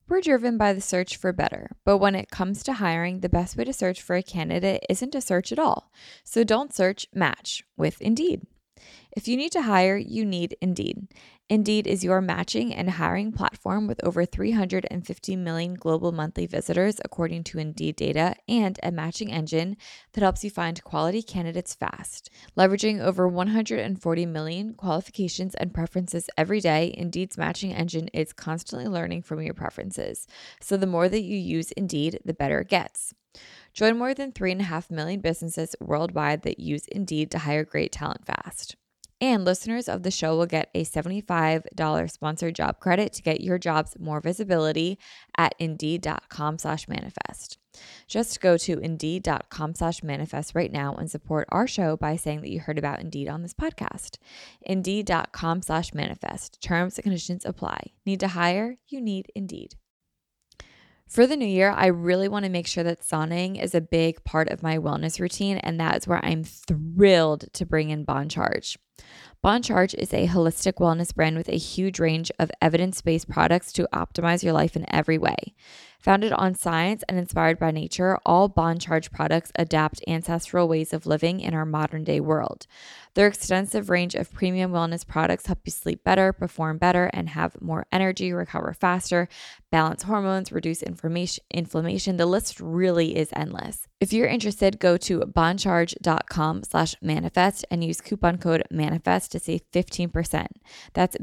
We're driven by the search for better, but when it comes to hiring, the best way to search for a candidate isn't to search at all. So don't search, match with Indeed. If you need to hire, you need Indeed. Indeed is your matching and hiring platform with over 350 million global monthly visitors, according to Indeed data, and a matching engine that helps you find quality candidates fast. Leveraging over 140 million qualifications and preferences every day, Indeed's matching engine is constantly learning from your preferences. So the more that you use Indeed, the better it gets. Join more than 3.5 million businesses worldwide that use Indeed to hire great talent fast. And listeners of the show will get a $75 sponsored job credit to get your jobs more visibility at Indeed.com/manifest. Just go to Indeed.com/manifest right now and support our show by saying that you heard about Indeed on this podcast. Indeed.com/manifest. Terms and conditions apply. Need to hire? You need Indeed. For the new year, I really want to make sure that sauning is a big part of my wellness routine, and that's where I'm thrilled to bring in Bon Charge. Bon Charge is a holistic wellness brand with a huge range of evidence-based products to optimize your life in every way. Founded on science and inspired by nature, all Bon Charge products adapt ancestral ways of living in our modern-day world. Their extensive range of premium wellness products help you sleep better, perform better, and have more energy, recover faster, balance hormones, reduce inflammation. The list really is endless. If you're interested, go to boncharge.com/manifest and use coupon code MANIFEST to save 15%. That's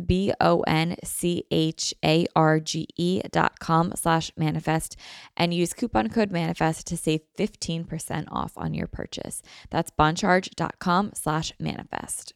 BONCHARGE.com/manifest and use coupon code MANIFEST to save 15% off on your purchase. That's boncharge.com/manifest.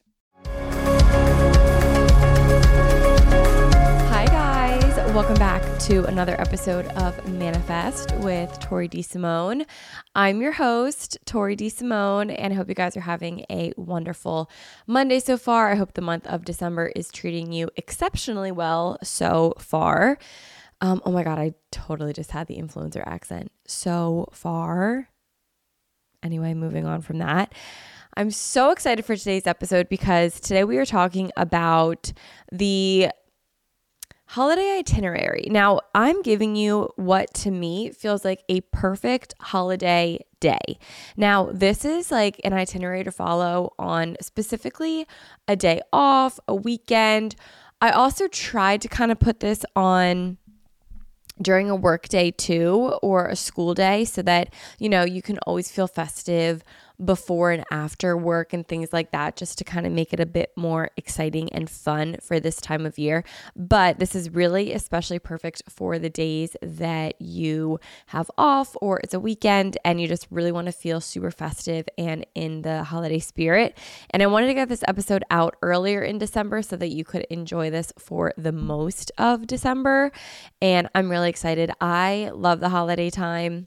Hi guys, welcome back to another episode of Manifest with Tori DeSimone. I'm your host, Tori DeSimone, and I hope you guys are having a wonderful Monday so far. I hope the month of December is treating you exceptionally well so far. Oh my God, I totally just had the influencer accent. So far. Anyway, moving on from that. I'm so excited for today's episode because today we are talking about the holiday itinerary. Now, I'm giving you what to me feels like a perfect holiday day. Now, this is like an itinerary to follow on specifically a day off, a weekend. I also tried to kind of put this on during a work day too, or a school day, so that, you know, you can always feel festive before and after work and things like that, just to kind of make it a bit more exciting and fun for this time of year. But this is really especially perfect for the days that you have off or it's a weekend and you just really want to feel super festive and in the holiday spirit. And I wanted to get this episode out earlier in December so that you could enjoy this for the most of December. And I'm really excited. I love the holiday time.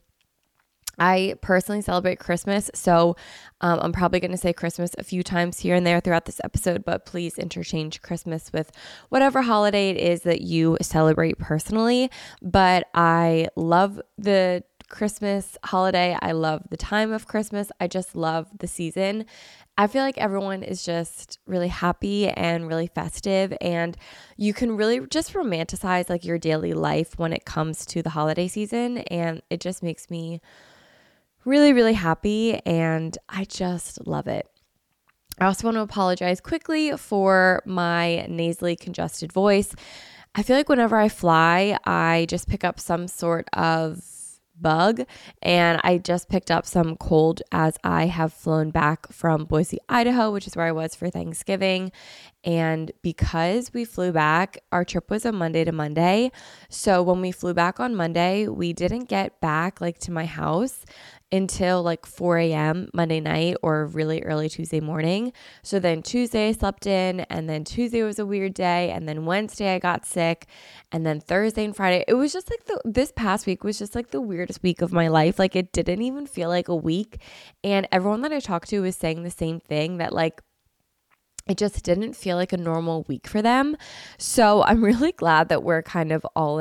I personally celebrate Christmas, so I'm probably going to say Christmas a few times here and there throughout this episode, but please interchange Christmas with whatever holiday it is that you celebrate personally. But I love the Christmas holiday. I love the time of Christmas. I just love the season. I feel like everyone is just really happy and really festive, and you can really just romanticize like your daily life when it comes to the holiday season, and it just makes me really, really happy, and I just love it. I also want to apologize quickly for my nasally congested voice. I feel like whenever I fly, I just pick up some sort of bug, and I just picked up some cold as I have flown back from Boise, Idaho, which is where I was for Thanksgiving. And because we flew back, our trip was a Monday to Monday. So when we flew back on Monday, we didn't get back like to my house until like 4 a.m. Monday night or really early Tuesday morning. So then Tuesday I slept in, and then Tuesday was a weird day, and then Wednesday I got sick, and then Thursday and Friday. It was just like this past week was just like the weirdest week of my life. Like it didn't even feel like a week. And everyone that I talked to was saying the same thing, that like it just didn't feel like a normal week for them. So I'm really glad that we're kind of all in it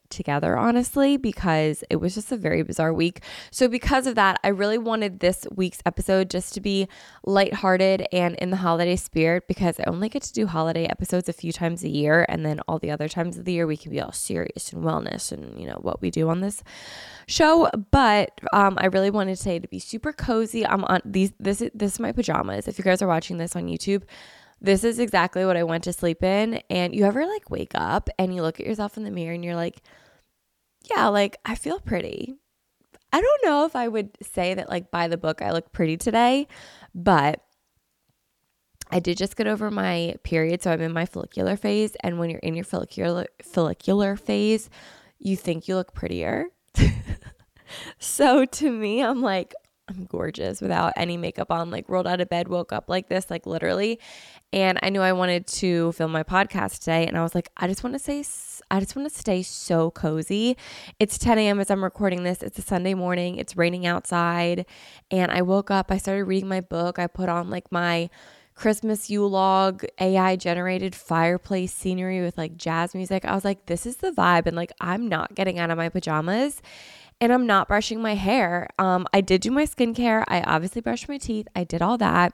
together, honestly, because it was just a very bizarre week. So because of that, I really wanted this week's episode just to be lighthearted and in the holiday spirit, because I only get to do holiday episodes a few times a year. And then all the other times of the year, we can be all serious and wellness and, you know, what we do on this show. But I really wanted today to be super cozy. I'm on this is my pajamas. If you guys are watching this on YouTube, this is exactly what I went to sleep in. And you ever like wake up and you look at yourself in the mirror and you're like, yeah, like I feel pretty. I don't know if I would say that like by the book I look pretty today, but I did just get over my period. So I'm in my follicular phase. And when you're in your follicular phase, you think you look prettier. So to me, I'm like, I'm gorgeous without any makeup on, like rolled out of bed, woke up like this, like literally. And I knew I wanted to film my podcast today. And I was like, I just want to stay so cozy. It's 10 a.m. as I'm recording this. It's a Sunday morning. It's raining outside. And I woke up, I started reading my book. I put on like my Christmas Yule log, AI generated fireplace scenery with like jazz music. I was like, this is the vibe. And like, I'm not getting out of my pajamas. And I'm not brushing my hair. I did do my skincare. I obviously brushed my teeth. I did all that.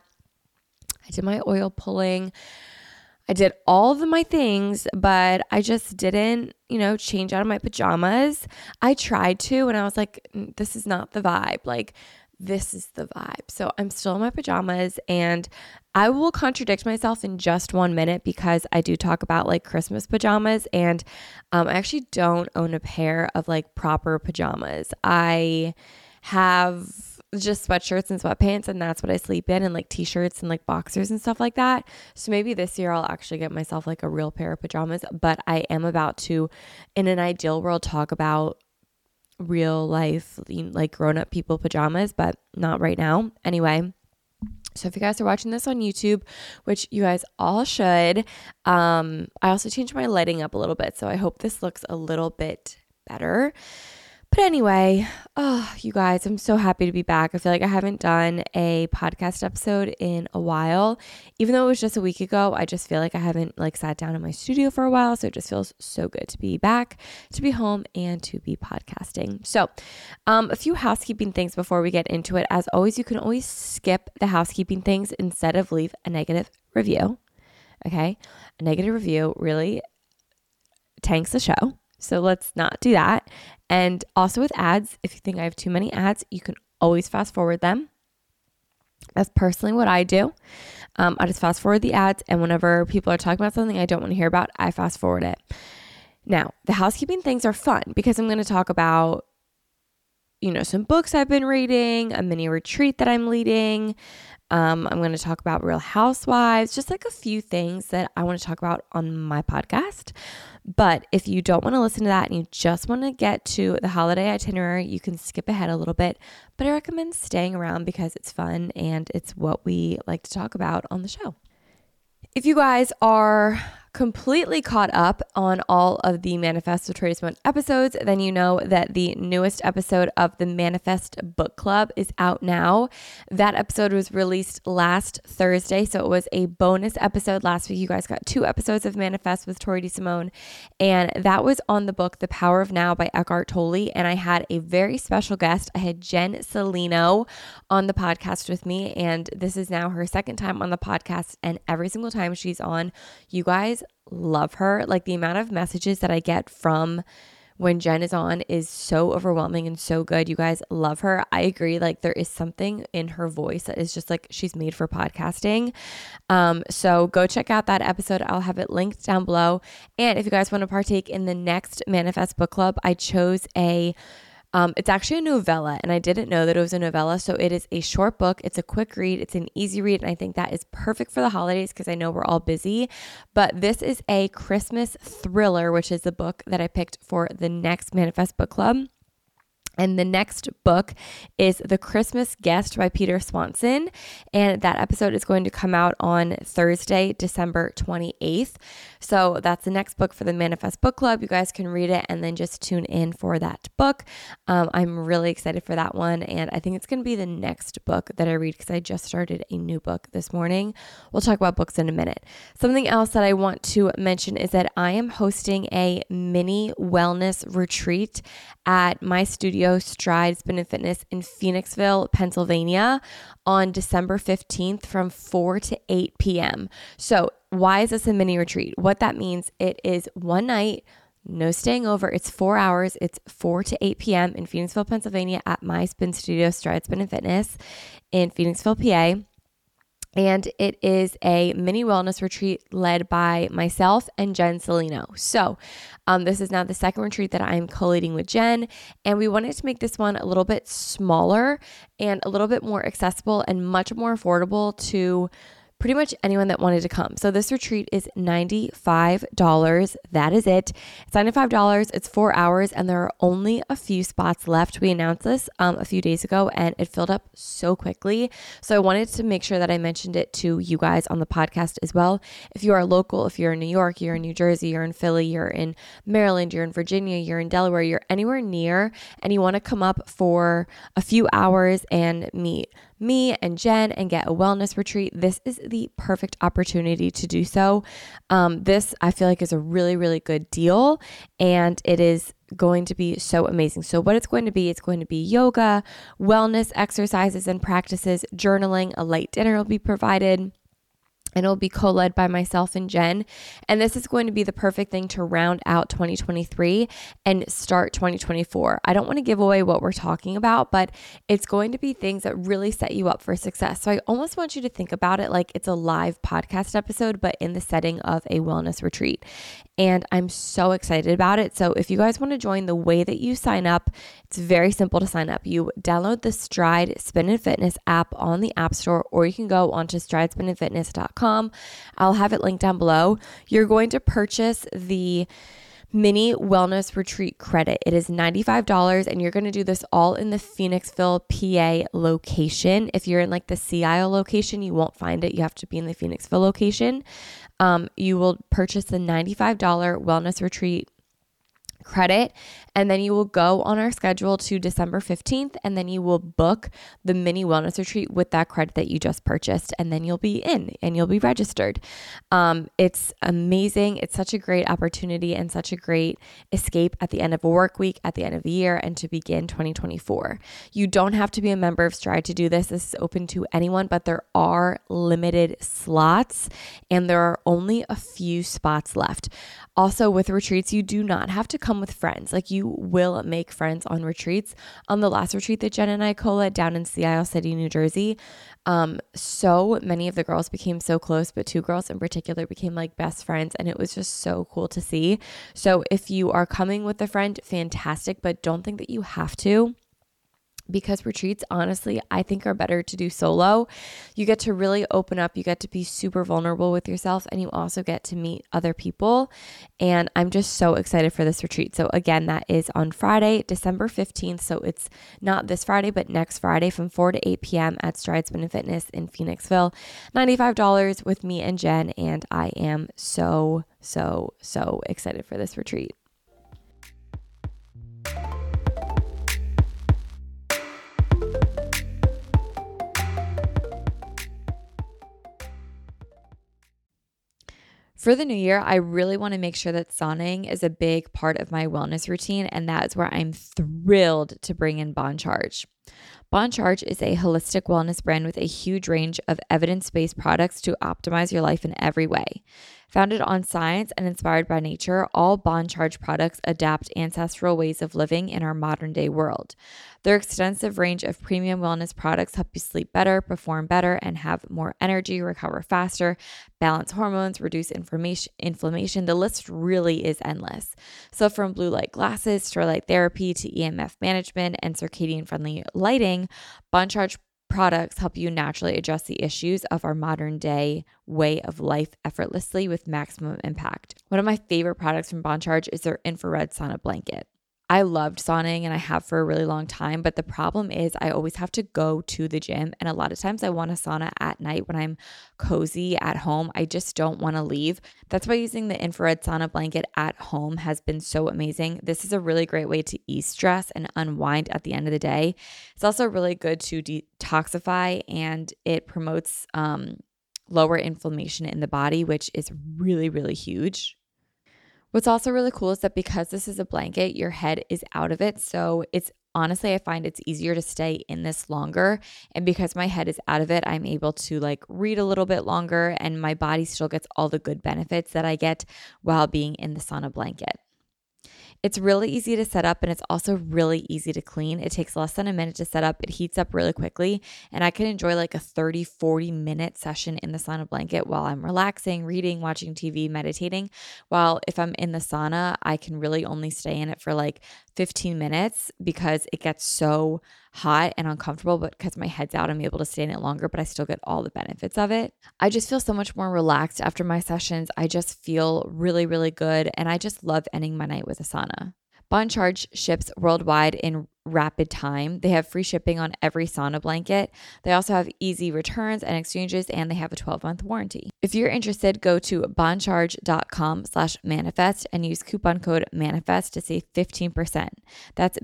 I did my oil pulling. I did all of my things, but I just didn't, change out of my pajamas. I tried to, and I was like, this is not the vibe. Like, this is the vibe. So I'm still in my pajamas, and I will contradict myself in just 1 minute because I do talk about like Christmas pajamas, and I actually don't own a pair of like proper pajamas. I have just sweatshirts and sweatpants, and that's what I sleep in, and like t-shirts and like boxers and stuff like that. So maybe this year I'll actually get myself like a real pair of pajamas, but I am about to, in an ideal world, talk about real life, like grown-up people pajamas, but not right now. Anyway, so if you guys are watching this on YouTube, which you guys all should, I also changed my lighting up a little bit, so I hope this looks a little bit better. But anyway, you guys, I'm so happy to be back. I feel like I haven't done a podcast episode in a while. Even though it was just a week ago, I just feel like I haven't like sat down in my studio for a while. So it just feels so good to be back, to be home, and to be podcasting. So a few housekeeping things before we get into it. As always, you can always skip the housekeeping things instead of leave a negative review. Okay? A negative review really tanks the show. So let's not do that. And also with ads, if you think I have too many ads, you can always fast forward them. That's personally what I do. I just fast forward the ads, and whenever people are talking about something I don't want to hear about, I fast forward it. Now, the housekeeping things are fun because I'm going to talk about, some books I've been reading, a mini retreat that I'm leading. I'm going to talk about Real Housewives, just like a few things that I want to talk about on my podcast. But if you don't want to listen to that and you just want to get to the holiday itinerary, you can skip ahead a little bit. But I recommend staying around because it's fun and it's what we like to talk about on the show. If you guys are completely caught up on all of the Manifest with Tori Simone episodes, then you know that the newest episode of the Manifest Book Club is out now. That episode was released last Thursday, so it was a bonus episode. Last week, you guys got 2 episodes of Manifest with Tori Simone, and that was on the book The Power of Now by Eckhart Tolle, and I had a very special guest. I had Jen Salino on the podcast with me, and this is now her second time on the podcast, and every single time she's on, you guys love her. Like the amount of messages that I get from when Jen is on is so overwhelming and so good. You guys love her. I agree. Like there is something in her voice that is just like she's made for podcasting. So go check out that episode. I'll have it linked down below. And if you guys want to partake in the next Manifest Book Club, I chose it's actually a novella, and I didn't know that it was a novella. So it is a short book. It's a quick read. It's an easy read. And I think that is perfect for the holidays because I know we're all busy. But this is a Christmas thriller, which is the book that I picked for the next Manifest Book Club. And the next book is The Christmas Guest by Peter Swanson. And that episode is going to come out on Thursday, December 28th. So that's the next book for the Manifest Book Club. You guys can read it and then just tune in for that book. I'm really excited for that one. And I think it's going to be the next book that I read because I just started a new book this morning. We'll talk about books in a minute. Something else that I want to mention is that I am hosting a mini wellness retreat at my studio, Stride Spin and Fitness in Phoenixville, Pennsylvania on December 15th from 4 to 8 p.m. So why is this a mini retreat? What that means, it is one night, no staying over. It's 4 hours. It's 4 to 8 p.m. in Phoenixville, Pennsylvania at my spin studio, Stride Spin and Fitness in Phoenixville, PA. And it is a mini wellness retreat led by myself and Jen Salino. So this is now the second retreat that I'm co-leading with Jen. And we wanted to make this one a little bit smaller and a little bit more accessible and much more affordable to pretty much anyone that wanted to come. So this retreat is $95. That is it. It's $95. It's 4 hours and there are only a few spots left. We announced this a few days ago and it filled up so quickly. So I wanted to make sure that I mentioned it to you guys on the podcast as well. If you are local, if you're in New York, you're in New Jersey, you're in Philly, you're in Maryland, you're in Virginia, you're in Delaware, you're anywhere near and you want to come up for a few hours and meet me and Jen and get a wellness retreat, this is the perfect opportunity to do so. This I feel like is a really, really good deal and it is going to be so amazing. So what it's going to be yoga, wellness exercises and practices, journaling, a light dinner will be provided. And it'll be co-led by myself and Jen. And this is going to be the perfect thing to round out 2023 and start 2024. I don't want to give away what we're talking about, but it's going to be things that really set you up for success. So I almost want you to think about it like it's a live podcast episode, but in the setting of a wellness retreat. And I'm so excited about it. So if you guys want to join, the way that you sign up, it's very simple to sign up. You download the Stride Spin and Fitness app on the App Store, or you can go onto stridespinandfitness.com. I'll have it linked down below. You're going to purchase the mini wellness retreat credit. It is $95 and you're going to do this all in the Phoenixville, PA location. If you're in like the Sea Isle location, you won't find it. You have to be in the Phoenixville location. You will purchase the $95 wellness retreat credit and then you will go on our schedule to December 15th and then you will book the mini wellness retreat with that credit that you just purchased and then you'll be in and you'll be registered. It's amazing. It's such a great opportunity and such a great escape at the end of a work week, at the end of the year, and to begin 2024. You don't have to be a member of Stride to do this. This is open to anyone, but there are limited slots and there are only a few spots left. Also with retreats, you do not have to come with friends. Like you will make friends on retreats. On the last retreat that Jen and I co-led down in Sea Isle City, New Jersey, so many of the girls became so close, but two girls in particular became like best friends and it was just so cool to see. So if you are coming with a friend, fantastic, but don't think that you have to. Because retreats, honestly, I think are better to do solo. You get to really open up. You get to be super vulnerable with yourself and you also get to meet other people. And I'm just so excited for this retreat. So again, that is on Friday, December 15th. So it's not this Friday, but next Friday from 4 to 8 p.m. at Stride Spin and Fitness in Phoenixville. $95 with me and Jen. And I am so excited for this retreat. For the new year, I really want to make sure that sauning is a big part of my wellness routine, and that is where I'm thrilled to bring in Bon Charge. Bon Charge is a holistic wellness brand with a huge range of evidence-based products to optimize your life in every way. Founded on science and inspired by nature, all Bon Charge products adapt ancestral ways of living in our modern day world. Their extensive range of premium wellness products help you sleep better, perform better, and have more energy, recover faster, balance hormones, reduce inflammation. The list really is endless. So from blue light glasses to light therapy to EMF management and circadian friendly lighting, Bon Charge products help you naturally address the issues of our modern day way of life effortlessly with maximum impact. One of my favorite products from Bon Charge is their infrared sauna blanket. I loved sauning and I have for a really long time, but the problem is I always have to go to the gym, and a lot of times I want a sauna at night when I'm cozy at home. I just don't want to leave. That's why using the infrared sauna blanket at home has been so amazing. This is a really great way to ease stress and unwind at the end of the day. It's also really good to detoxify, and it promotes lower inflammation in the body, which is really, really huge. What's also really cool is that because this is a blanket, your head is out of it. So it's honestly, I find it's easier to stay in this longer. And because my head is out of it, I'm able to like read a little bit longer, and my body still gets all the good benefits that I get while being in the sauna blanket. It's really easy to set up, and it's also really easy to clean. It takes less than a minute to set up. It heats up really quickly, and I can enjoy like a 30-40 minute session in the sauna blanket while I'm relaxing, reading, watching TV, meditating. While if I'm in the sauna, I can really only stay in it for like 15 minutes because it gets so hot and uncomfortable, but because my head's out, I'm able to stay in it longer, but I still get all the benefits of it. I just feel so much more relaxed after my sessions. I just feel really, really good, and I just love ending my night with a sauna. Bon Charge ships worldwide in rapid time. They have free shipping on every sauna blanket. They also have easy returns and exchanges, and they have a 12-month warranty. If you're interested, go to boncharge.com/manifest and use coupon code manifest to save 15%. That's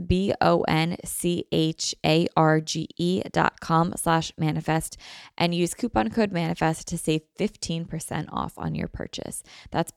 BONCHARGE.com/manifest and use coupon code manifest to save 15% off on your purchase. That's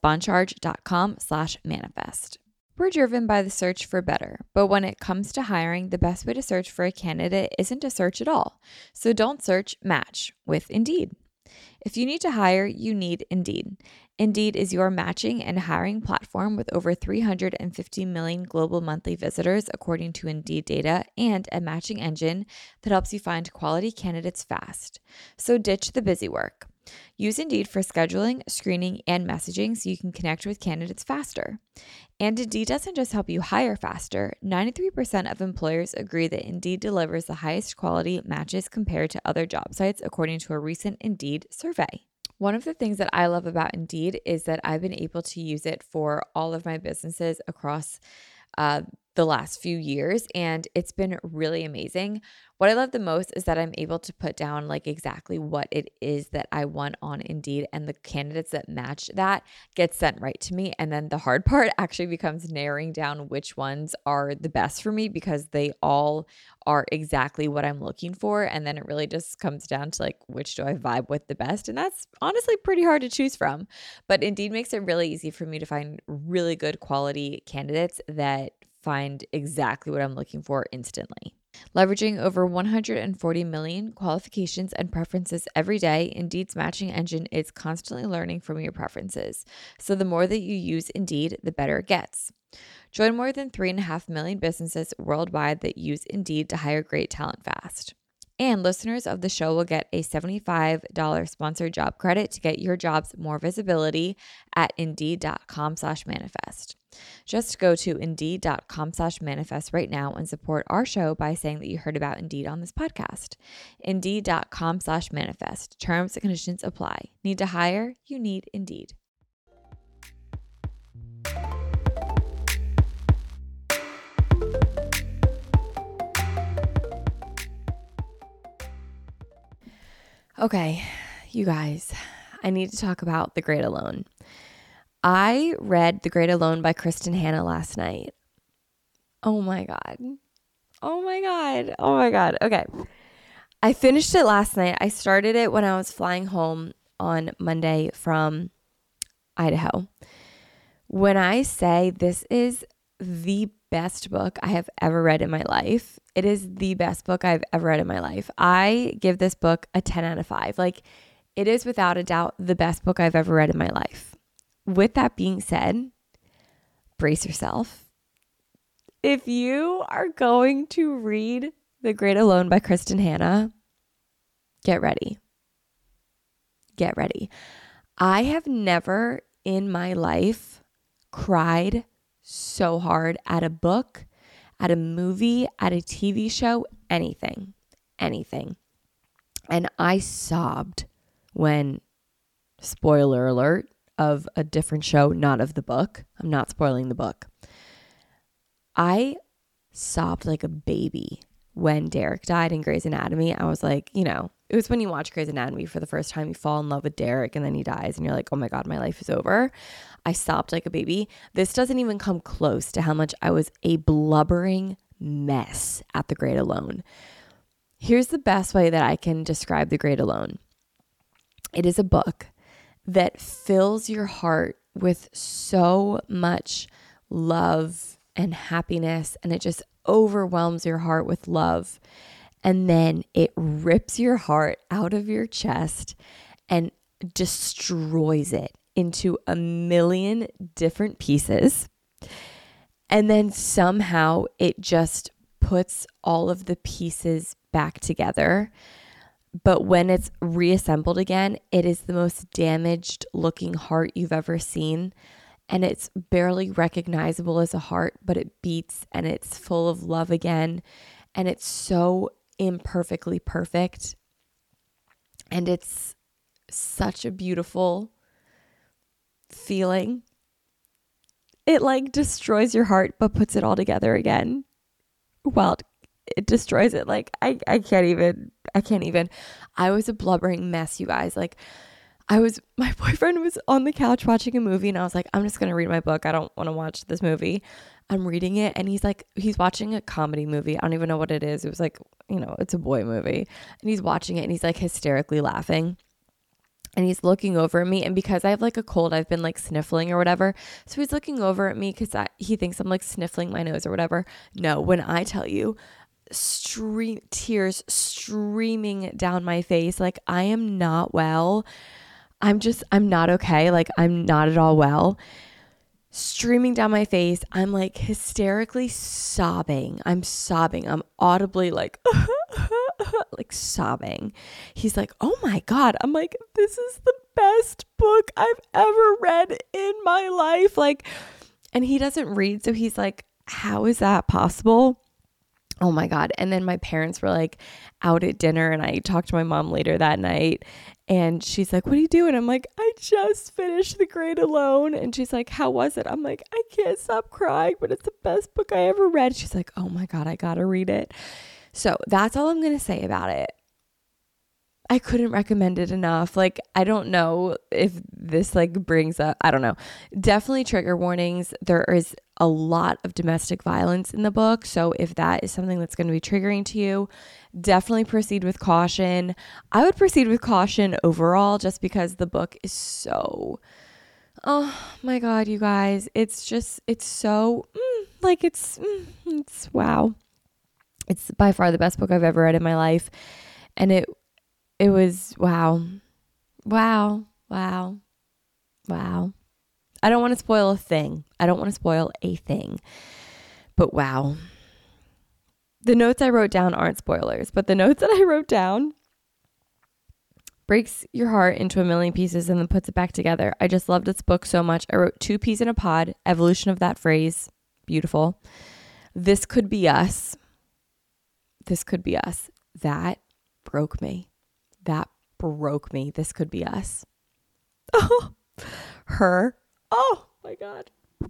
boncharge.com/manifest. We're driven by the search for better, but when it comes to hiring, the best way to search for a candidate isn't to search at all. So don't search, match with Indeed. If you need to hire, you need Indeed. Indeed is your matching and hiring platform with over 350 million global monthly visitors, according to Indeed data, and a matching engine that helps you find quality candidates fast. So ditch the busy work. Use Indeed for scheduling, screening, and messaging so you can connect with candidates faster. And Indeed doesn't just help you hire faster. 93% of employers agree that Indeed delivers the highest quality matches compared to other job sites, according to a recent Indeed survey. One of the things that I love about Indeed is that I've been able to use it for all of my businesses across the last few years, and it's been really amazing. What I love the most is that I'm able to put down like exactly what it is that I want on Indeed, and the candidates that match that get sent right to me. And then the hard part actually becomes narrowing down which ones are the best for me, because they all are exactly what I'm looking for. And then it really just comes down to like, which do I vibe with the best? And that's honestly pretty hard to choose from. But Indeed makes it really easy for me to find really good quality candidates that find exactly what I'm looking for instantly. Leveraging over 140 million qualifications and preferences every day, Indeed's matching engine is constantly learning from your preferences. So the more that you use Indeed, the better it gets. Join more than 3.5 million businesses worldwide that use Indeed to hire great talent fast. And listeners of the show will get a $75 sponsored job credit to get your jobs more visibility at Indeed.com/manifest. Just go to Indeed.com/manifest right now and support our show by saying that you heard about Indeed on this podcast. Indeed.com/manifest. Terms and conditions apply. Need to hire? You need Indeed. Okay, you guys, I need to talk about The Great Alone. I read The Great Alone by Kristin Hannah last night. Oh my God. Oh my God. Oh my God. Okay. I finished it last night. I started it when I was flying home on Monday from Idaho. When I say this is the best book I have ever read in my life, it is the best book I've ever read in my life. I give this book a 10 out of 5. Like, it is without a doubt the best book I've ever read in my life. With that being said, brace yourself. If you are going to read The Great Alone by Kristin Hannah, get ready. Get ready. I have never in my life cried so hard at a book, at a movie, at a TV show, anything. And I sobbed when, spoiler alert, of a different show, not of the book. I'm not spoiling the book. I sobbed like a baby when Derek died in Grey's Anatomy. I was like, it was when you watch Grey's Anatomy for the first time, you fall in love with Derek and then he dies and you're like, oh my God, my life is over. I sobbed like a baby. This doesn't even come close to how much I was a blubbering mess at The Great Alone. Here's the best way that I can describe The Great Alone. It is a book that fills your heart with so much love and happiness, and it just overwhelms your heart with love. And then it rips your heart out of your chest and destroys it into a million different pieces. And then somehow it just puts all of the pieces back together. But when it's reassembled again, it is the most damaged looking heart you've ever seen. And it's barely recognizable as a heart, but it beats and it's full of love again. And it's so imperfectly perfect. And it's such a beautiful feeling. It like destroys your heart, but puts it all together again. Well, it destroys it. Like I can't even. I was a blubbering mess, you guys. Like my boyfriend was on the couch watching a movie and I was like, I'm just going to read my book. I don't want to watch this movie. I'm reading it and he's watching a comedy movie. I don't even know what it is. It was like, it's a boy movie and he's watching it and he's like hysterically laughing and he's looking over at me. And because I have like a cold, I've been like sniffling or whatever. So he's looking over at me because he thinks I'm like sniffling my nose or whatever. No, when I tell you, tears streaming down my face, like I am not well. I'm not okay. Like I'm not at all well. Streaming down my face. I'm like hysterically sobbing. I'm audibly like, like sobbing. He's like, oh my God. I'm like, this is the best book I've ever read in my life. Like, and he doesn't read. So he's like, how is that possible? Oh my God. And then my parents were like out at dinner and I talked to my mom later that night and she's like, what are you doing? I'm like, I just finished The Great Alone. And she's like, how was it? I'm like, I can't stop crying, but it's the best book I ever read. She's like, oh my God, I got to read it. So that's all I'm going to say about it. I couldn't recommend it enough. Like, I don't know if this like brings up, I don't know, definitely trigger warnings. There is a lot of domestic violence in the book. So if that is something that's going to be triggering to you, definitely proceed with caution. I would proceed with caution overall just because the book is so, oh my God, you guys, it's so it's wow. It's by far the best book I've ever read in my life. And it was wow. I don't want to spoil a thing. But wow. The notes I wrote down aren't spoilers, but the notes that I wrote down breaks your heart into a million pieces and then puts it back together. I just loved this book so much. I wrote 2 peas in a pod, evolution of that phrase. Beautiful. This could be us. That broke me. This could be us. Oh, her. Oh my God.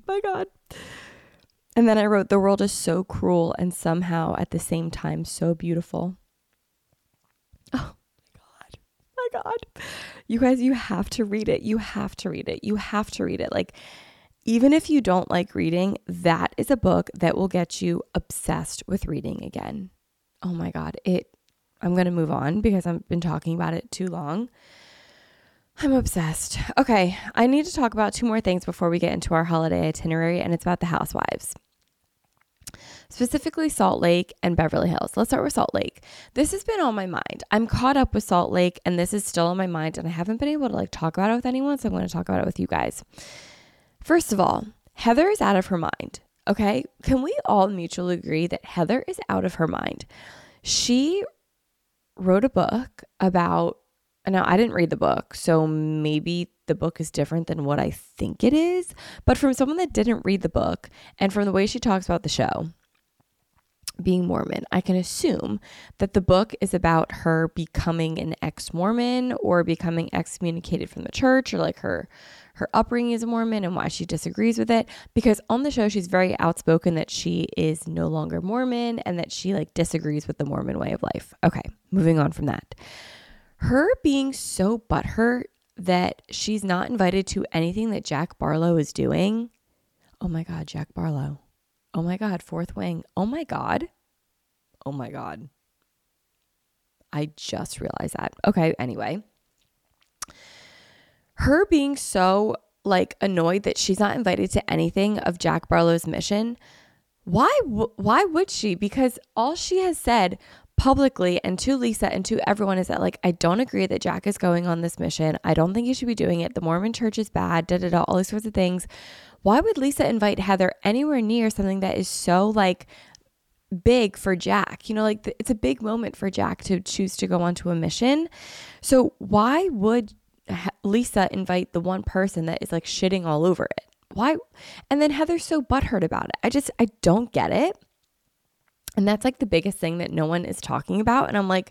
And then I wrote, the world is so cruel and somehow at the same time so beautiful. Oh my God. You guys, you have to read it. Like, even if you don't like reading, that is a book that will get you obsessed with reading again. Oh my God. I'm going to move on because I've been talking about it too long. I'm obsessed. Okay, I need to talk about 2 more things before we get into our holiday itinerary, and it's about the housewives. Specifically Salt Lake and Beverly Hills. Let's start with Salt Lake. This has been on my mind. I'm caught up with Salt Lake, and this is still on my mind, and I haven't been able to like talk about it with anyone, so I'm going to talk about it with you guys. First of all, Heather is out of her mind. Okay, can we all mutually agree that Heather is out of her mind? She wrote a book about, now I didn't read the book, so maybe the book is different than what I think it is, but from someone that didn't read the book and from the way she talks about the show, being Mormon, I can assume that the book is about her becoming an ex-Mormon or becoming excommunicated from the church, or like her upbringing as a Mormon and why she disagrees with it. Because on the show, she's very outspoken that she is no longer Mormon and that she like disagrees with the Mormon way of life. Okay, moving on from that. Her being so butthurt that she's not invited to anything that Jack Barlow is doing. Oh my God, Jack Barlow. Oh my God, Fourth Wing. Oh my God. Oh my God. I just realized that. Okay, anyway. Her being so like annoyed that she's not invited to anything of Jack Barlow's mission. Why would she? Because all she has said publicly and to Lisa and to everyone is that like, I don't agree that Jack is going on this mission. I don't think he should be doing it. The Mormon church is bad, all these sorts of things. Why would Lisa invite Heather anywhere near something that is so like big for Jack? You know, like it's a big moment for Jack to choose to go onto a mission. So why would Lisa invite the one person that is like shitting all over it? Why? And then Heather's so butthurt about it. I don't get it. And that's like the biggest thing that no one is talking about. And I'm like,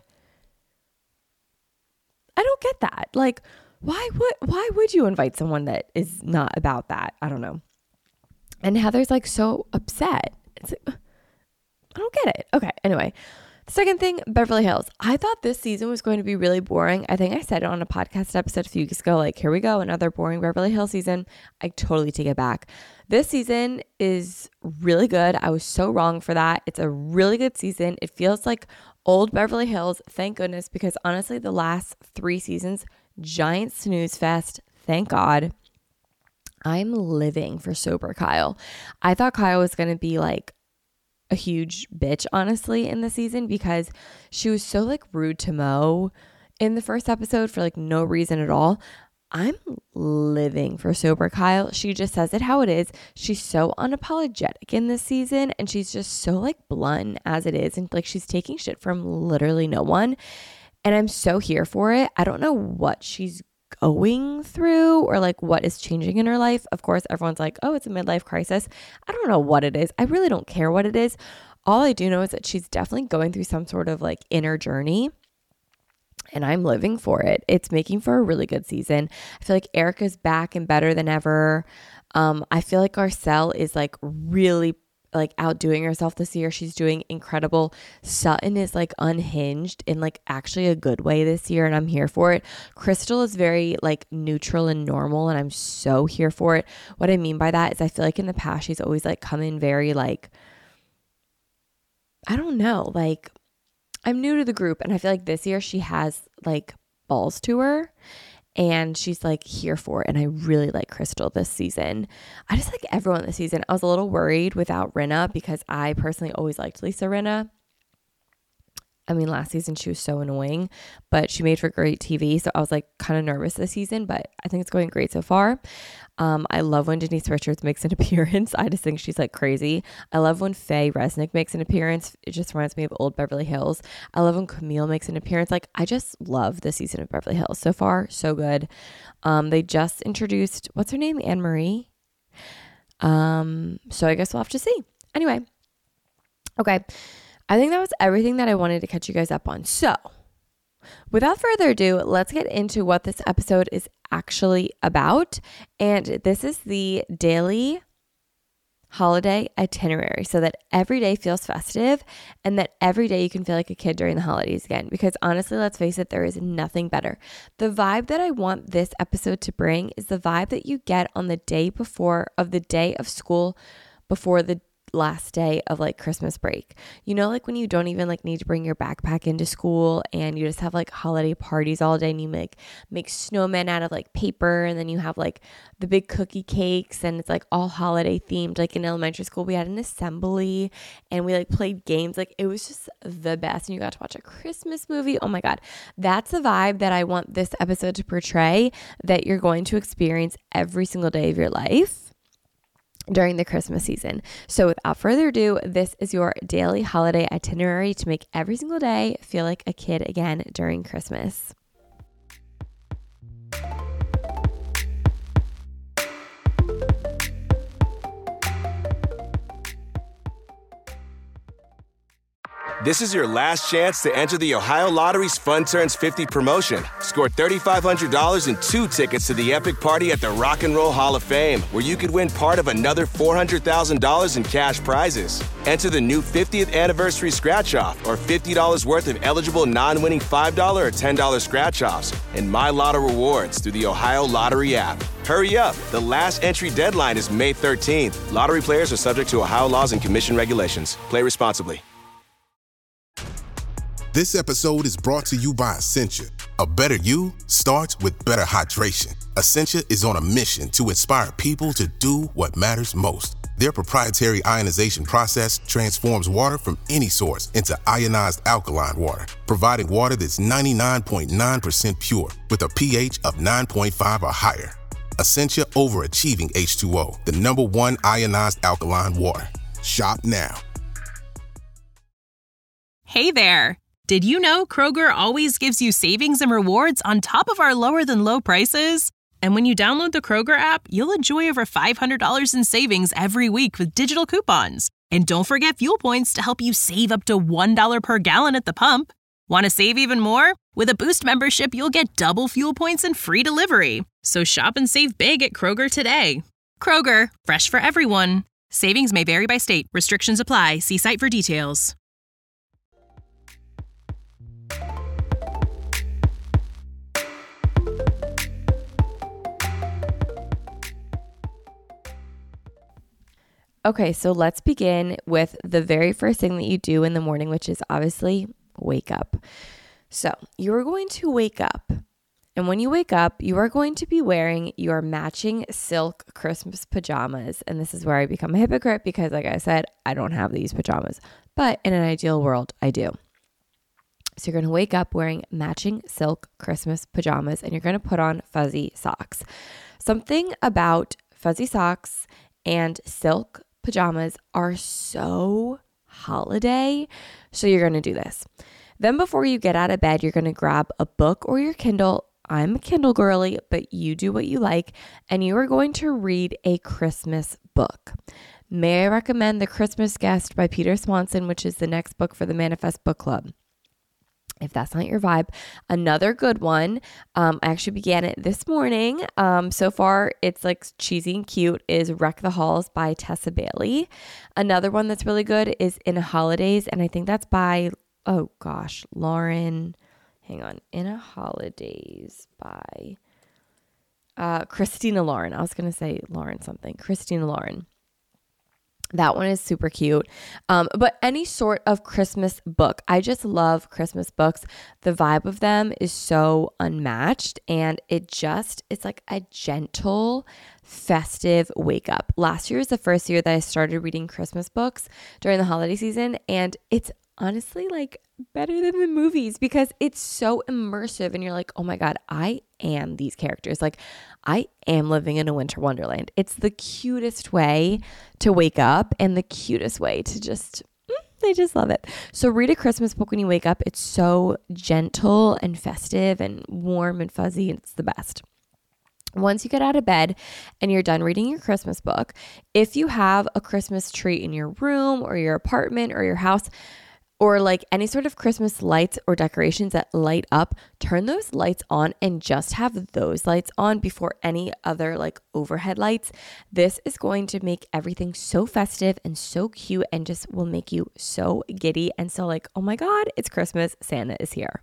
I don't get that. Like, why would you invite someone that is not about that? I don't know. And Heather's like so upset. It's like, I don't get it. Okay. Anyway, the second thing, Beverly Hills. I thought this season was going to be really boring. I think I said it on a podcast episode a few weeks ago, like, here we go, another boring Beverly Hills season. I totally take it back. This season is really good. I was so wrong for that. It's a really good season. It feels like old Beverly Hills. Thank goodness, because honestly, the last 3 seasons, giant snooze fest. Thank God. I'm living for sober Kyle. I thought Kyle was going to be like a huge bitch, honestly, in the season, because she was so like rude to Mo in the first episode for like no reason at all. I'm living for sober Kyle. She just says it how it is. She's so unapologetic in this season, and she's just so like blunt as it is, and like she's taking shit from literally no one, and I'm so here for it. I don't know what she's going through or like what is changing in her life. Of course, everyone's like, oh, it's a midlife crisis. I don't know what it is. I really don't care what it is. All I do know is that she's definitely going through some sort of like inner journey, and I'm living for it. It's making for a really good season. I feel like Erica's back and better than ever. I feel like Garcelle is like really like outdoing herself this year. She's doing incredible. Sutton is like unhinged in like actually a good way this year, and I'm here for it. Crystal is very like neutral and normal, and I'm so here for it. What I mean by that is I feel like in the past she's always like come in very like, I don't know, like I'm new to the group, and I feel like this year she has like balls to her, and she's like here for it. And I really like Crystal this season. I just like everyone this season. I was a little worried without Rinna, because I personally always liked Lisa Rinna. I mean, last season she was so annoying, but she made for great TV. So I was like kind of nervous this season, but I think it's going great so far. I love when Denise Richards makes an appearance. I just think she's like crazy. I love when Faye Resnick makes an appearance. It just reminds me of old Beverly Hills. I love when Camille makes an appearance. Like, I just love this season of Beverly Hills. So far, so good. They just introduced, what's her name? Anne Marie. So I guess we'll have to see. Anyway. Okay. I think that was everything that I wanted to catch you guys up on. So without further ado, let's get into what this episode is actually about. And this is the daily holiday itinerary, so that every day feels festive and that every day you can feel like a kid during the holidays again. Because honestly, let's face it, there is nothing better. The vibe that I want this episode to bring is the vibe that you get on the day before of the day of school, before the last day of like Christmas break. You know, like when you don't even like need to bring your backpack into school, and you just have like holiday parties all day, and you make snowmen out of like paper, and then you have like the big cookie cakes, and it's like all holiday themed. Like in elementary school, we had an assembly, and we like played games. Like it was just the best, and you got to watch a Christmas movie. Oh my God. That's the vibe that I want this episode to portray, that you're going to experience every single day of your life during the Christmas season. So without further ado, this is your daily holiday itinerary to make every single day feel like a kid again during Christmas. This is your last chance to enter the Ohio Lottery's Fun Turns 50 promotion. Score $3,500 and 2 tickets to the epic party at the Rock and Roll Hall of Fame, where you could win part of another $400,000 in cash prizes. Enter the new 50th anniversary scratch-off or $50 worth of eligible non-winning $5 or $10 scratch-offs and My Lotto rewards through the Ohio Lottery app. Hurry up. The last entry deadline is May 13th. Lottery players are subject to Ohio laws and commission regulations. Play responsibly. This episode is brought to you by Essentia. A better you starts with better hydration. Essentia is on a mission to inspire people to do what matters most. Their proprietary ionization process transforms water from any source into ionized alkaline water, providing water that's 99.9% pure with a pH of 9.5 or higher. Essentia Overachieving H2O, the #1 ionized alkaline water. Shop now. Hey there. Did you know Kroger always gives you savings and rewards on top of our lower than low prices? And when you download the Kroger app, you'll enjoy over $500 in savings every week with digital coupons. And don't forget fuel points to help you save up to $1 per gallon at the pump. Want to save even more? With a Boost membership, you'll get double fuel points and free delivery. So shop and save big at Kroger today. Kroger, fresh for everyone. Savings may vary by state. Restrictions apply. See site for details. Okay, so let's begin with the very first thing that you do in the morning, which is obviously wake up. So you are going to wake up. And when you wake up, you are going to be wearing your matching silk Christmas pajamas. And this is where I become a hypocrite because, like I said, I don't have these pajamas. But in an ideal world, I do. So you're going to wake up wearing matching silk Christmas pajamas and you're going to put on fuzzy socks. Something about fuzzy socks and silk pajamas are so holiday. So you're going to do this. Then before you get out of bed, you're going to grab a book or your Kindle. I'm a Kindle girly, but you do what you like. And you are going to read a Christmas book. May I recommend The Christmas Guest by Peter Swanson, which is the next book for the Manifest Book Club. If that's not your vibe, another good one, I actually began it this morning. So far, it's like cheesy and cute, is Wreck the Halls by Tessa Bailey. Another one that's really good is In a Holidays, and I think that's by, Lauren, In a Holidays by Christina Lauren. I was going to say Lauren something. Christina Lauren. That one is super cute. But any sort of Christmas book. I just love Christmas books. The vibe of them is so unmatched and it's like a gentle, festive wake up. Last year was the first year that I started reading Christmas books during the holiday season. And it's honestly like better than the movies because it's so immersive and you're like, oh my God, I am these characters. Like I am living in a winter wonderland. It's the cutest way to wake up and the cutest way to just, I just love it. So read a Christmas book when you wake up. It's so gentle and festive and warm and fuzzy. And it's the best. Once you get out of bed and you're done reading your Christmas book, if you have a Christmas tree in your room or your apartment or your house, or like any sort of Christmas lights or decorations that light up, turn those lights on and just have those lights on before any other like overhead lights. This is going to make everything so festive and so cute and just will make you so giddy and so like, oh my God, it's Christmas, Santa is here.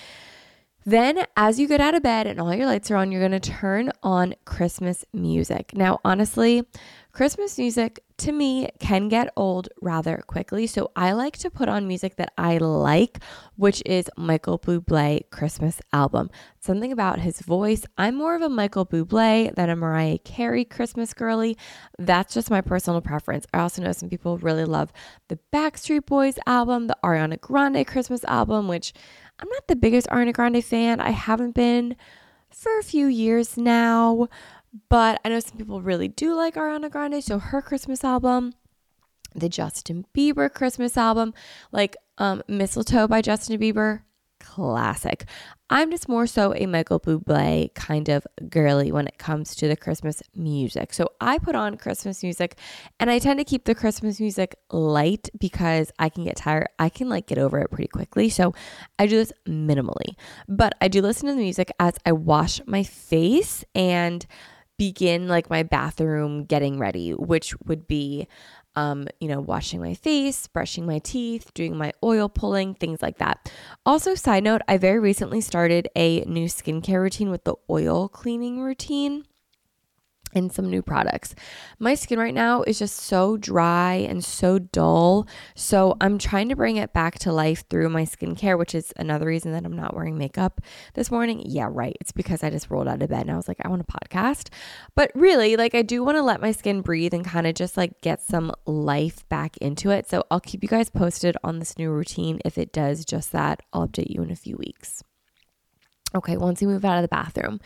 Then as you get out of bed and all your lights are on, you're going to turn on Christmas music. Now, honestly, Christmas music to me can get old rather quickly. So I like to put on music that I like, which is Michael Bublé Christmas album. Something about his voice. I'm more of a Michael Bublé than a Mariah Carey Christmas girly. That's just my personal preference. I also know some people really love the Backstreet Boys album, the Ariana Grande Christmas album, which I'm not the biggest Ariana Grande fan. I haven't been for a few years now, but I know some people really do like Ariana Grande. So her Christmas album, the Justin Bieber Christmas album, like Mistletoe by Justin Bieber, classic. I'm just more so a Michael Bublé kind of girly when it comes to the Christmas music. So I put on Christmas music, and I tend to keep the Christmas music light because I can get tired. I can get over it pretty quickly. So I do this minimally, but I do listen to the music as I wash my face and begin my bathroom getting ready, which would be washing my face, brushing my teeth, doing my oil pulling, things like that. Also, side note, I very recently started a new skincare routine with the oil cleaning routine and some new products. My skin right now is just so dry and so dull. So I'm trying to bring it back to life through my skincare, which is another reason that I'm not wearing makeup this morning. Yeah, right. It's because I just rolled out of bed and I was like, I want a podcast. But really, I do want to let my skin breathe and kind of just get some life back into it. So I'll keep you guys posted on this new routine. If it does just that, I'll update you in a few weeks. Okay, once you move out of the bathroom,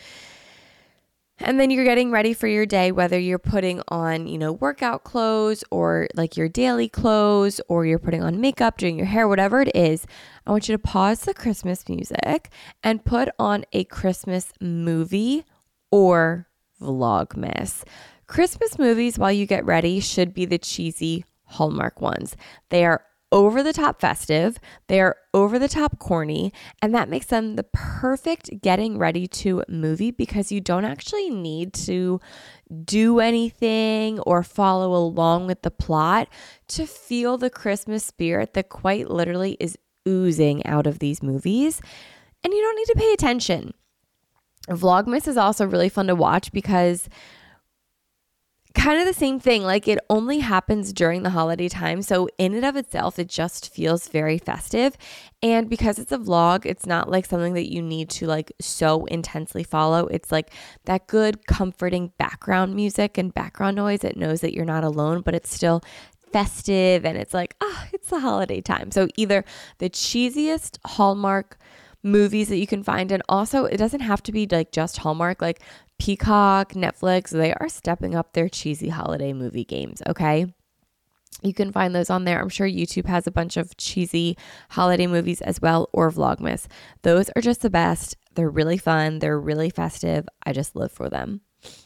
and then you're getting ready for your day, whether you're putting on, workout clothes or your daily clothes, or you're putting on makeup, doing your hair, whatever it is, I want you to pause the Christmas music and put on a Christmas movie or Vlogmas. Christmas movies while you get ready should be the cheesy Hallmark ones. They are over the top festive, they are over the top corny, and that makes them the perfect getting ready to movie because you don't actually need to do anything or follow along with the plot to feel the Christmas spirit that quite literally is oozing out of these movies. And you don't need to pay attention. Vlogmas is also really fun to watch because kind of the same thing, it only happens during the holiday time. So in and of itself, it just feels very festive. And because it's a vlog, it's not something that you need to so intensely follow. It's that good comforting background music and background noise that knows that you're not alone, but it's still festive and it's it's the holiday time. So either the cheesiest Hallmark movies that you can find, and also it doesn't have to be just Hallmark, Peacock, Netflix, they are stepping up their cheesy holiday movie games, okay? You can find those on there. I'm sure YouTube has a bunch of cheesy holiday movies as well, or Vlogmas. Those are just the best. They're really fun. They're really festive. I just live for them.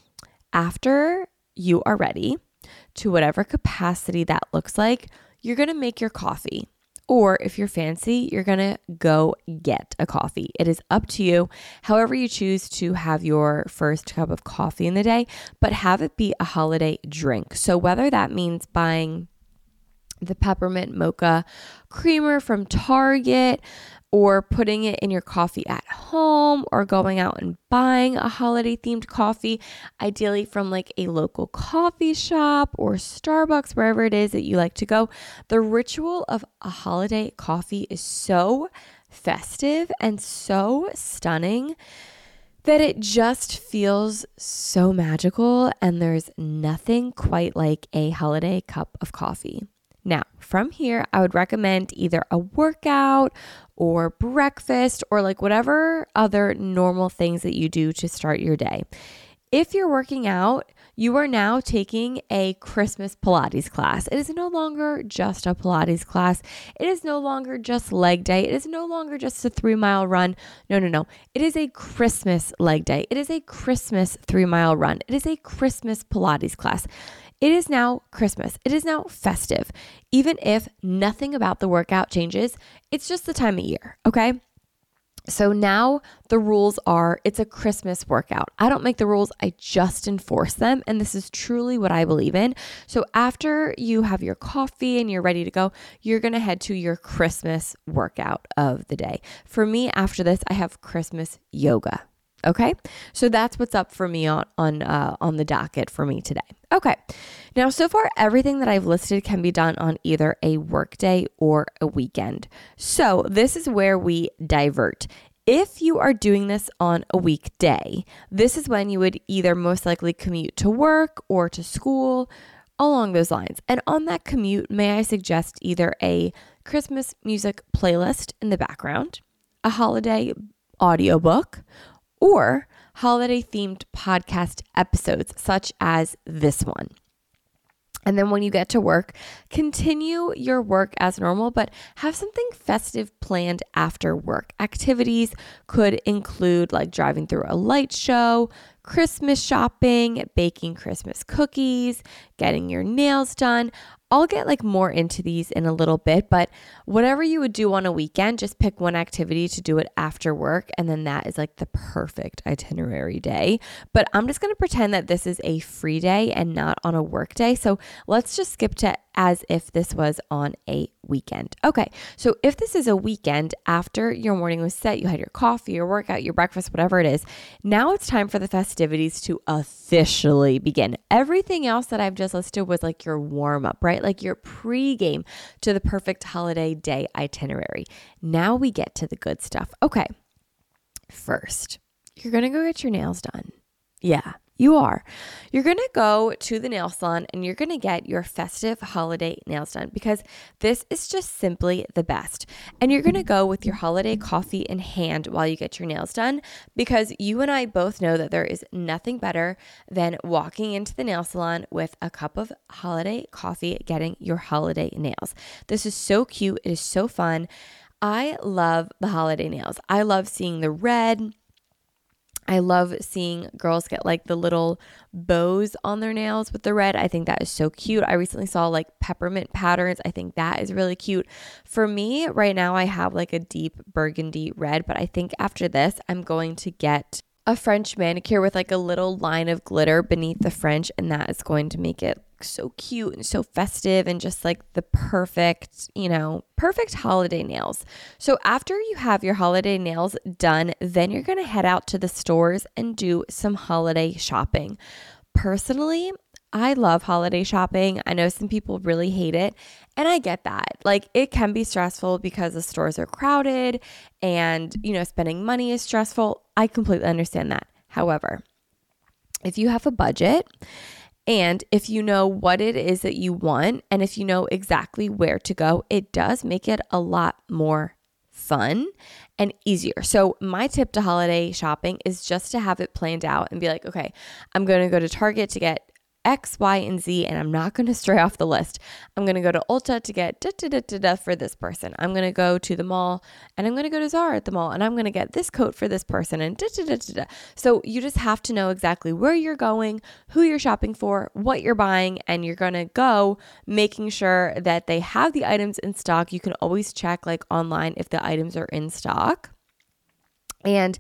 After you are ready, to whatever capacity that looks like, you're going to make your coffee. Or if you're fancy, you're going to go get a coffee. It is up to you, however you choose to have your first cup of coffee in the day, but have it be a holiday drink. So whether that means buying the peppermint mocha creamer from Target, or putting it in your coffee at home, or going out and buying a holiday themed coffee, ideally from a local coffee shop or Starbucks, wherever it is that you like to go. The ritual of a holiday coffee is so festive and so stunning that it just feels so magical, and there's nothing quite like a holiday cup of coffee. Now, from here, I would recommend either a workout or breakfast or whatever other normal things that you do to start your day. If you're working out, you are now taking a Christmas Pilates class. It is no longer just a Pilates class. It is no longer just leg day. It is no longer just a 3-mile run. No. It is a Christmas leg day. It is a Christmas 3-mile run. It is a Christmas Pilates class. It is now Christmas. It is now festive. Even if nothing about the workout changes, it's just the time of year, okay? So now the rules are, it's a Christmas workout. I don't make the rules, I just enforce them. And this is truly what I believe in. So after you have your coffee and you're ready to go, you're going to head to your Christmas workout of the day. For me, after this, I have Christmas yoga. Okay, so that's what's up for me on the docket for me today. Okay, now so far everything that I've listed can be done on either a work day or a weekend. So this is where we divert. If you are doing this on a weekday, this is when you would either most likely commute to work or to school, along those lines. And on that commute, may I suggest either a Christmas music playlist in the background, a holiday audiobook, or holiday-themed podcast episodes such as this one. And then when you get to work, continue your work as normal, but have something festive planned after work. Activities could include like driving through a light show, Christmas shopping, baking Christmas cookies, getting your nails done. I'll get like more into these in a little bit, but whatever you would do on a weekend, just pick one activity to do it after work. And then that is like the perfect itinerary day. But I'm just going to pretend that this is a free day and not on a work day. So let's just skip to as if this was on a weekend. Okay, so if this is a weekend after your morning was set, you had your coffee, your workout, your breakfast, whatever it is, now it's time for the festivities to officially begin. Everything else that I've just listed was like your warm up, right? Like your pregame to the perfect holiday day itinerary. Now we get to the good stuff. Okay, first, you're going to go get your nails done. Yeah. You are. You're going to go to the nail salon and you're going to get your festive holiday nails done because this is just simply the best. And you're going to go with your holiday coffee in hand while you get your nails done because you and I both know that there is nothing better than walking into the nail salon with a cup of holiday coffee, getting your holiday nails. This is so cute. It is so fun. I love the holiday nails. I love seeing the red. I love seeing girls get like the little bows on their nails with the red. I think that is so cute. I recently saw like peppermint patterns. I think that is really cute. For me right now, I have like a deep burgundy red, but I think after this, I'm going to get a French manicure with like a little line of glitter beneath the French, and that is going to make it so cute and so festive and just like the perfect, perfect holiday nails. So after you have your holiday nails done, then you're going to head out to the stores and do some holiday shopping. Personally, I love holiday shopping. I know some people really hate it, and I get that. Like, it can be stressful because the stores are crowded and, spending money is stressful. I completely understand that. However, if you have a budget and if you know what it is that you want, and if you know exactly where to go, it does make it a lot more fun and easier. So my tip to holiday shopping is just to have it planned out and be like, okay, I'm going to go to Target to get X, Y, and Z, and I'm not going to stray off the list. I'm going to go to Ulta to get for this person. I'm going to go to the mall, and I'm going to go to Zara at the mall, and I'm going to get this coat for this person, and So you just have to know exactly where you're going, who you're shopping for, what you're buying, and you're going to go making sure that they have the items in stock. You can always check like online if the items are in stock. And,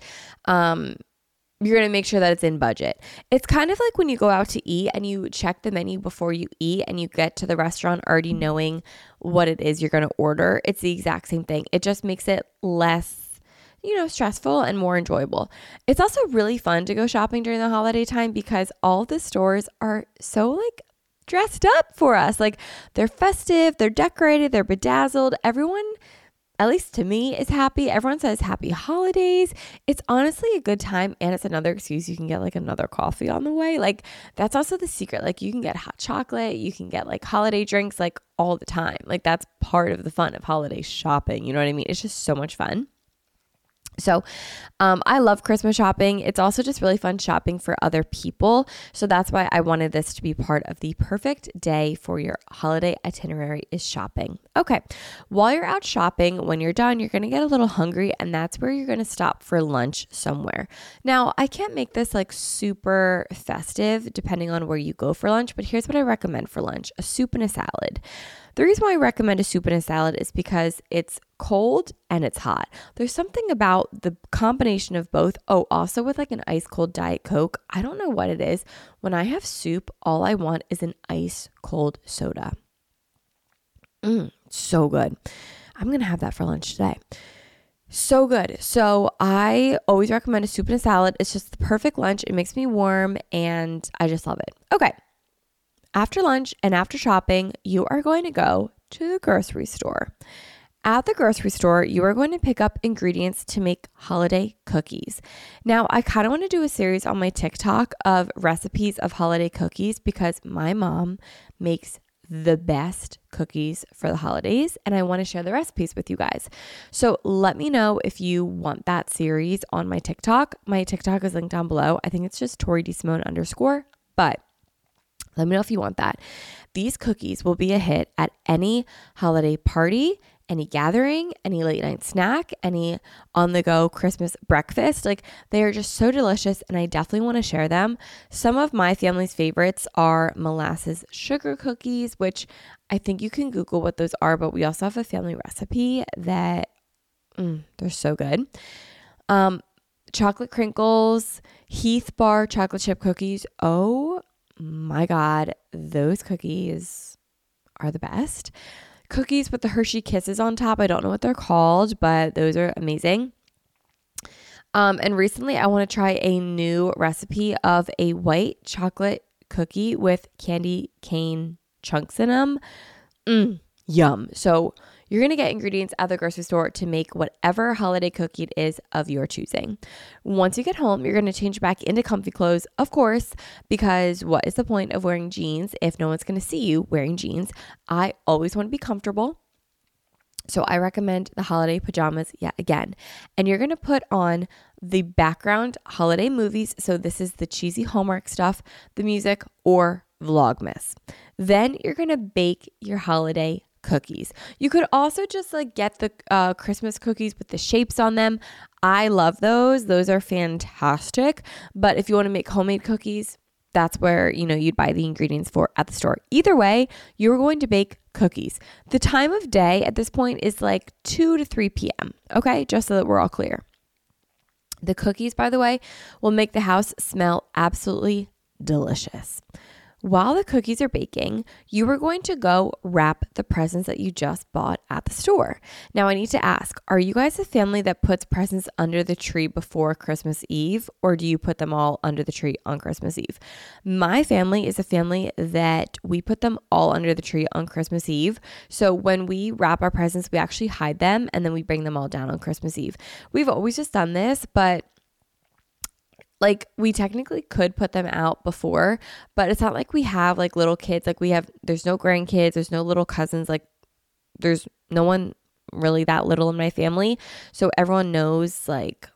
you're going to make sure that it's in budget. It's kind of like when you go out to eat and you check the menu before you eat and you get to the restaurant already knowing what it is you're going to order. It's the exact same thing. It just makes it less, stressful and more enjoyable. It's also really fun to go shopping during the holiday time because all the stores are so like dressed up for us. Like, they're festive, they're decorated, they're bedazzled. Everyone, at least to me, is happy. Everyone says happy holidays. It's honestly a good time, and it's another excuse. You can get like another coffee on the way. Like, that's also the secret. Like, you can get hot chocolate, you can get like holiday drinks like all the time. Like, that's part of the fun of holiday shopping. You know what I mean? It's just so much fun. So I love Christmas shopping. It's also just really fun shopping for other people. So that's why I wanted this to be part of the perfect day for your holiday itinerary is shopping. Okay. While you're out shopping, when you're done, you're going to get a little hungry, and that's where you're going to stop for lunch somewhere. Now, I can't make this like super festive depending on where you go for lunch, but here's what I recommend for lunch: a soup and a salad. The reason why I recommend a soup and a salad is because it's cold and it's hot. There's something about the combination of both. Oh, also with like an ice cold Diet Coke. I don't know what it is. When I have soup, all I want is an ice cold soda. So good. I'm going to have that for lunch today. So good. So I always recommend a soup and a salad. It's just the perfect lunch. It makes me warm and I just love it. Okay. After lunch and after shopping, you are going to go to the grocery store. At the grocery store, you are going to pick up ingredients to make holiday cookies. Now, I kind of want to do a series on my TikTok of recipes of holiday cookies because my mom makes the best cookies for the holidays, and I want to share the recipes with you guys. So let me know if you want that series on my TikTok. My TikTok is linked down below. I think it's just Tori D. Simone _, but Let me know if you want that. These cookies will be a hit at any holiday party, any gathering, any late night snack, any on the go Christmas breakfast. Like, they are just so delicious, and I definitely want to share them. Some of my family's favorites are molasses sugar cookies, which I think you can Google what those are, but we also have a family recipe that they're so good. Chocolate crinkles, Heath bar chocolate chip cookies. Oh my God, those cookies are the best. Cookies with the Hershey Kisses on top. I don't know what they're called, but those are amazing. And recently I want to try a new recipe of a white chocolate cookie with candy cane chunks in them. Yum. So you're going to get ingredients at the grocery store to make whatever holiday cookie it is of your choosing. Once you get home, you're going to change back into comfy clothes, of course, because what is the point of wearing jeans if no one's going to see you wearing jeans? I always want to be comfortable. So I recommend the holiday pajamas yet again. And you're going to put on the background holiday movies. So this is the cheesy Hallmark stuff, the music, or Vlogmas. Then you're going to bake your holiday cookies. You could also just like get the Christmas cookies with the shapes on them. I love those. Those are fantastic. But if you want to make homemade cookies, that's where, you'd buy the ingredients for at the store. Either way, you're going to bake cookies. The time of day at this point is like 2 to 3 p.m. Okay, just so that we're all clear. The cookies, by the way, will make the house smell absolutely delicious. While the cookies are baking, you are going to go wrap the presents that you just bought at the store. Now, I need to ask, are you guys a family that puts presents under the tree before Christmas Eve, or do you put them all under the tree on Christmas Eve? My family is a family that we put them all under the tree on Christmas Eve. So when we wrap our presents, we actually hide them and then we bring them all down on Christmas Eve. We've always just done this, but like, we technically could put them out before, but it's not like we have like little kids. Like, there's no grandkids, there's no little cousins. Like, there's no one really that little in my family. So everyone knows, like,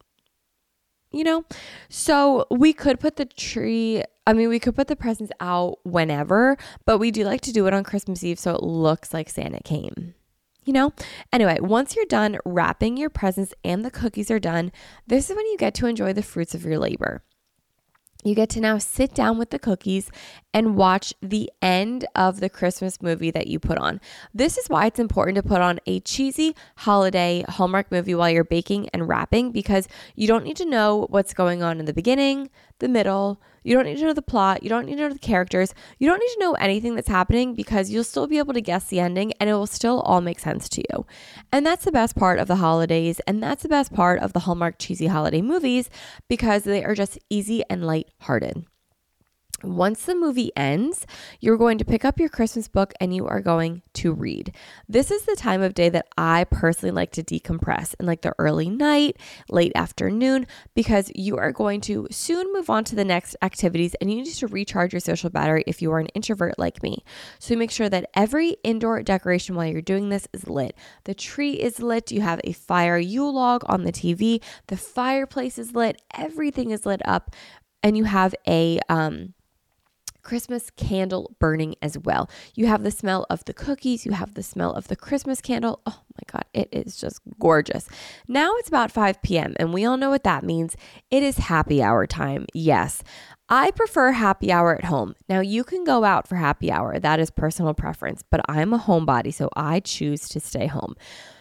so we could put we could put the presents out whenever, but we do like to do it on Christmas Eve so it looks like Santa came. Anyway, once you're done wrapping your presents and the cookies are done, this is when you get to enjoy the fruits of your labor. You get to now sit down with the cookies and watch the end of the Christmas movie that you put on. This is why it's important to put on a cheesy holiday Hallmark movie while you're baking and wrapping, because you don't need to know what's going on in the beginning, the middle. You don't need to know the plot. You don't need to know the characters. You don't need to know anything that's happening, because you'll still be able to guess the ending and it will still all make sense to you. And that's the best part of the holidays. And that's the best part of the Hallmark cheesy holiday movies, because they are just easy and lighthearted. Once the movie ends, you're going to pick up your Christmas book and you are going to read. This is the time of day that I personally like to decompress in like the early night, late afternoon, because you are going to soon move on to the next activities and you need to recharge your social battery if you are an introvert like me. So make sure that every indoor decoration while you're doing this is lit. The tree is lit. You have a fire Yule log on the TV. The fireplace is lit. Everything is lit up. And you have a Christmas candle burning as well. You have the smell of the cookies. You have the smell of the Christmas candle. Oh my God, it is just gorgeous. Now it's about 5 p.m. and we all know what that means. It is happy hour time. Yes, I prefer happy hour at home. Now you can go out for happy hour. That is personal preference, but I'm a homebody, so I choose to stay home.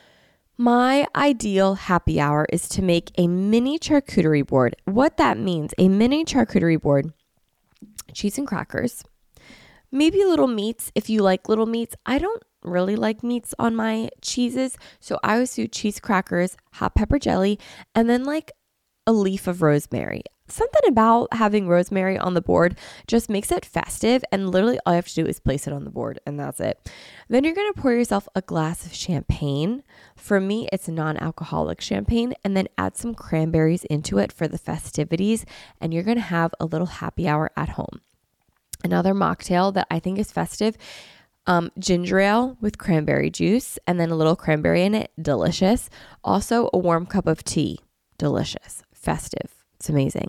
My ideal happy hour is to make a mini charcuterie board. What that means, a mini charcuterie board: cheese and crackers, maybe little meats if you like little meats. I don't really like meats on my cheeses, so I always do cheese crackers, hot pepper jelly, and then like a leaf of rosemary. Something about having rosemary on the board just makes it festive, and literally all you have to do is place it on the board and that's it. Then you're going to pour yourself a glass of champagne. For me, it's non-alcoholic champagne, and then add some cranberries into it for the festivities, and you're going to have a little happy hour at home. Another mocktail that I think is festive, ginger ale with cranberry juice and then a little cranberry in it. Delicious. Also a warm cup of tea. Delicious. Festive. It's amazing.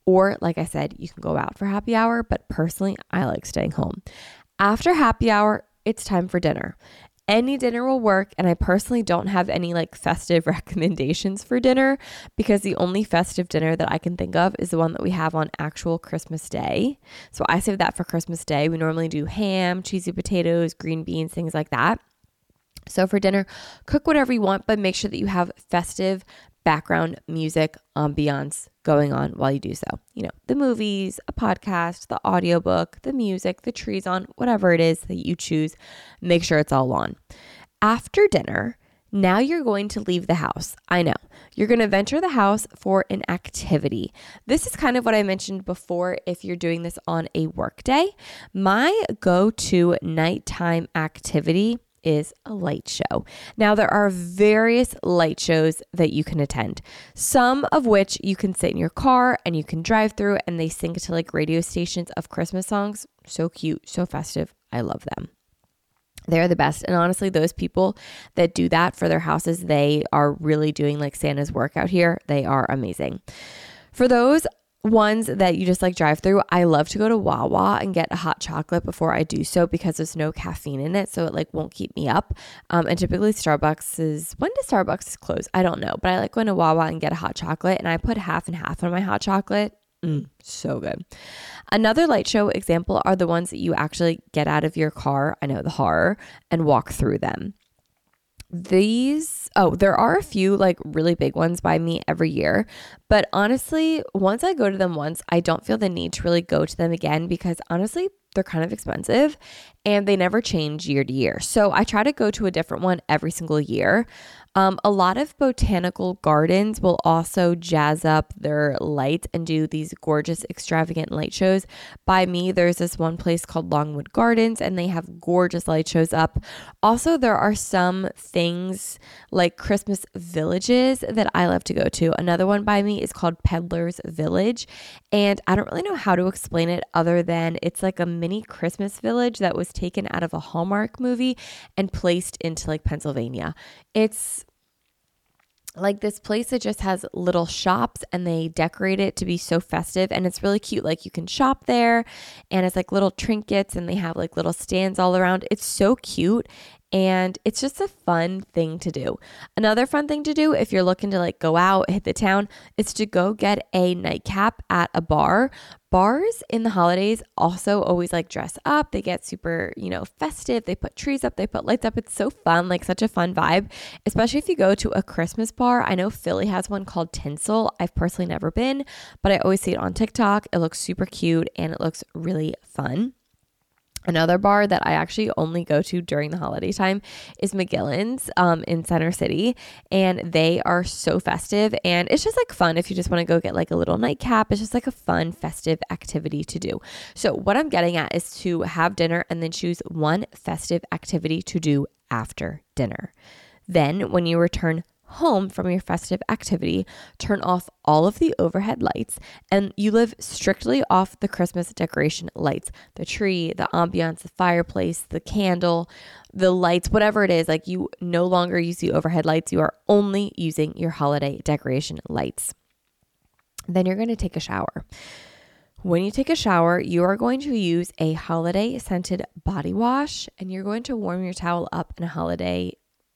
Or like I said, you can go out for happy hour, but personally, I like staying home. After happy hour, it's time for dinner. Any dinner will work, and I personally don't have any like festive recommendations for dinner because the only festive dinner that I can think of is the one that we have on actual Christmas Day. So I save that for Christmas Day. We normally do ham, cheesy potatoes, green beans, things like that. So for dinner, cook whatever you want, but make sure that you have festive background music, ambiance going on while you do so. You know, the movies, a podcast, the audiobook, the music, the trees on, whatever it is that you choose, make sure it's all on. After dinner, now you're going to leave the house. I know. You're going to venture the house for an activity. This is kind of what I mentioned before if you're doing this on a work day. My go-to nighttime activity is a light show. Now, there are various light shows that you can attend, some of which you can sit in your car and you can drive through and they sing to like radio stations of Christmas songs. So cute, so festive. I love them. They're the best. And honestly, those people that do that for their houses, they are really doing like Santa's work out here. They are amazing. For those ones that you just like drive through, I love to go to Wawa and get a hot chocolate before I do so because there's no caffeine in it, so it like won't keep me up. And typically Starbucks is, when does Starbucks close? I don't know, but I like going to Wawa and get a hot chocolate, and I put half and half on my hot chocolate. So good. Another light show example are the ones that you actually get out of your car, I know, the horror, and walk through them. There are a few like really big ones by me every year, but honestly, once I go to them once, I don't feel the need to really go to them again because honestly, they're kind of expensive and they never change year to year. So I try to go to a different one every single year. A lot of botanical gardens will also jazz up their lights and do these gorgeous, extravagant light shows. By me, there's this one place called Longwood Gardens, and they have gorgeous light shows up. Also, there are some things like Christmas villages that I love to go to. Another one by me is called Peddler's Village, and I don't really know how to explain it other than it's like a mini Christmas village that was taken out of a Hallmark movie and placed into like Pennsylvania. It's like this place that just has little shops and they decorate it to be so festive and it's really cute. Like you can shop there and it's like little trinkets and they have like little stands all around. It's so cute and it's just a fun thing to do. Another fun thing to do if you're looking to like go out, hit the town, is to go get a nightcap at a bar. Bars in the holidays also always like dress up. They get super, festive. They put trees up, they put lights up. It's so fun, like such a fun vibe, especially if you go to a Christmas bar. I know Philly has one called Tinsel. I've personally never been, but I always see it on TikTok. It looks super cute and it looks really fun. Another bar that I actually only go to during the holiday time is McGillin's in Center City, and they are so festive and it's just like fun if you just want to go get like a little nightcap. It's just like a fun festive activity to do. So what I'm getting at is to have dinner and then choose one festive activity to do after dinner. Then when you return home from your festive activity, turn off all of the overhead lights and you live strictly off the Christmas decoration lights, the tree, the ambiance, the fireplace, the candle, the lights, whatever it is. Like you no longer use the overhead lights. You are only using your holiday decoration lights. Then you're going to take a shower. When you take a shower, you are going to use a holiday scented body wash and you're going to warm your towel up in a holiday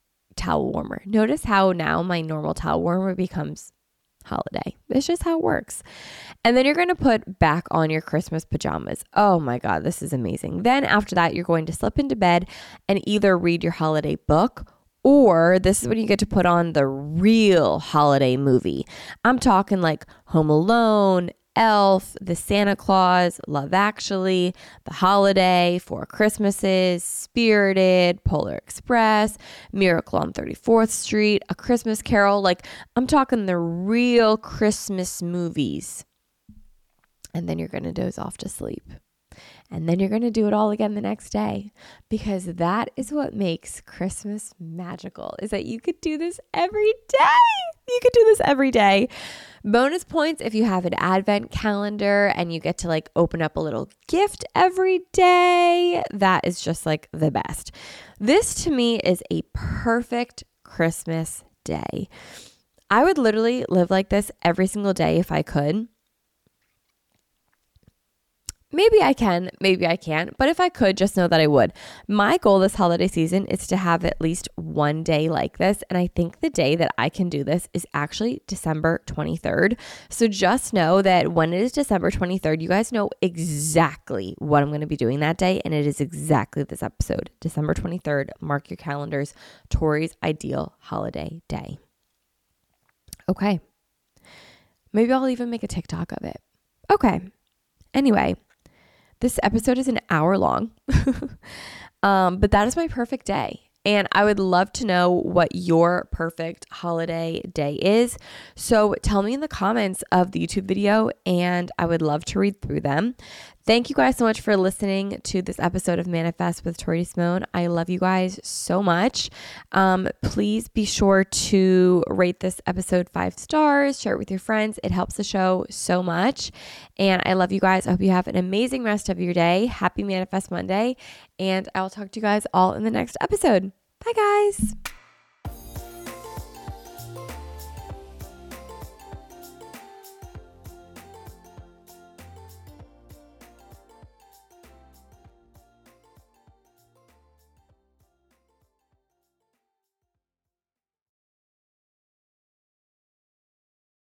towel warmer. Notice how now my normal towel warmer becomes holiday. It's just how it works. And then you're going to put back on your Christmas pajamas. Oh my God, this is amazing. Then after that, you're going to slip into bed and either read your holiday book, or this is when you get to put on the real holiday movie. I'm talking like Home Alone, Elf, The Santa Claus, Love Actually, The Holiday, Four Christmases, Spirited, Polar Express, Miracle on 34th Street, A Christmas Carol. Like I'm talking the real Christmas movies. And then you're going to doze off to sleep. And then you're going to do it all again the next day, because that is what makes Christmas magical, is that you could do this every day. You could do this every day. Bonus points if you have an advent calendar and you get to like open up a little gift every day. That is just like the best. This to me is a perfect Christmas day. I would literally live like this every single day if I could. Maybe I can, maybe I can't, but if I could, just know that I would. My goal this holiday season is to have at least one day like this, and I think the day that I can do this is actually December 23rd. So just know that when it is December 23rd, you guys know exactly what I'm going to be doing that day, and it is exactly this episode. December 23rd, mark your calendars, Tori's ideal holiday day. Okay. Maybe I'll even make a TikTok of it. Okay. Anyway. This episode is an hour long, but that is my perfect day. And I would love to know what your perfect holiday day is. So tell me in the comments of the YouTube video, and I would love to read through them. Thank you guys so much for listening to this episode of Manifest with Tori Simone. I love you guys so much. Please be sure to rate this episode 5 stars, share it with your friends. It helps the show so much. And I love you guys. I hope you have an amazing rest of your day. Happy Manifest Monday. And I'll talk to you guys all in the next episode. Bye, guys.